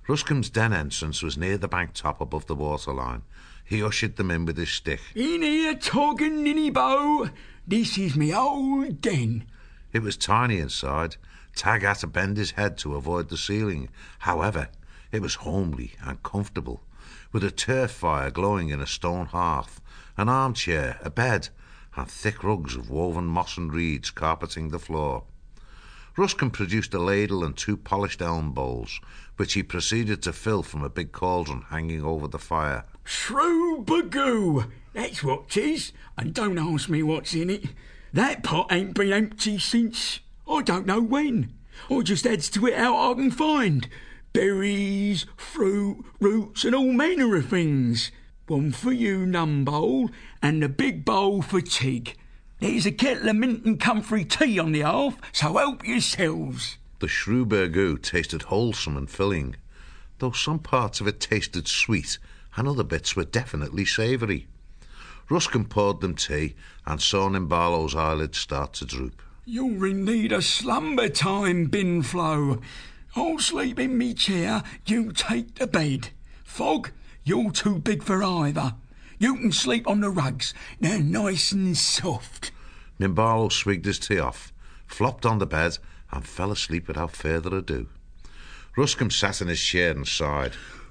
Ruscombe's den entrance was near the bank top above the waterline. He ushered them in with his stick. In here, Tog and Ninny Bow. This is me old den. It was tiny inside. Tag had to bend his head to avoid the ceiling. However, it was homely and comfortable, with a turf fire glowing in a stone hearth, an armchair, a bed, and thick rugs of woven moss and reeds carpeting the floor. Ruscombe produced a ladle and 2 polished elm bowls, which he proceeded to fill from a big cauldron hanging over the fire. Shrew bagoo, that's what 'tis, and don't ask me what's in it. That pot ain't been empty since I don't know when. I just adds to it how I can find. Berries, fruit, roots, and all manner of things. One for you, Numbowl, and the big bowl for Tig. There's a kettle of mint and comfrey tea on the hearth, so help yourselves. The shrew burgoo tasted wholesome and filling, though some parts of it tasted sweet and other bits were definitely savoury. Ruscombe poured them tea and saw Nimbalo's eyelids start to droop. You're in need of slumber time, Binflow. I'll sleep in me chair, you take the bed. Fog, you're too big for either. You can sleep on the rugs, they're nice and soft. Nimbalo swigged his tea off, flopped on the bed, and fell asleep without further ado. Ruscombe sat in his chair and sighed.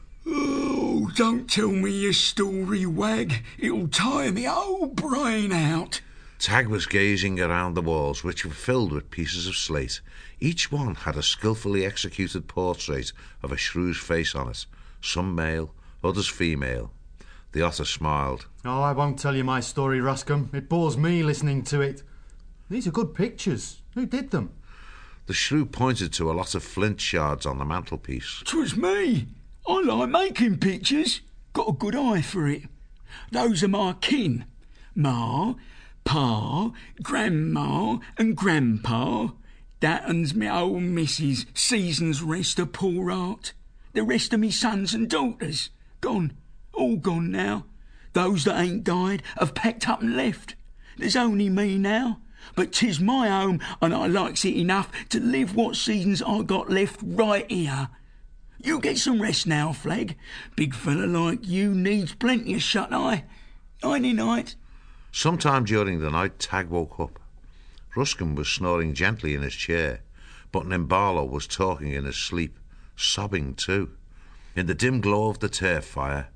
Oh, don't tell me your story, Wag. It'll tire me whole brain out. Tag was gazing around the walls, which were filled with pieces of slate. Each one had a skilfully executed portrait of a shrew's face on it, some male, others female. The otter smiled. Oh, I won't tell you my story, Ruscombe. It bores me listening to it. These are good pictures. Who did them? The shrew pointed to a lot of flint shards on the mantelpiece. 'Twas me. I like making pictures. Got a good eye for it. Those are my kin. Ma, Pa, Grandma and Grandpa. That un's me old missus, season's rest of poor heart. The rest of me sons and daughters. Gone. All gone now. Those that ain't died have packed up and left. There's only me now. But 'tis my home, and I likes it enough to live what seasons I got left right here. You get some rest now, Flag. Big fella like you needs plenty of shut-eye. Nighty-night. Sometime during the night, Tag woke up. Ruscombe was snoring gently in his chair, but Nimbalo was talking in his sleep, sobbing too. In the dim glow of the turf fire,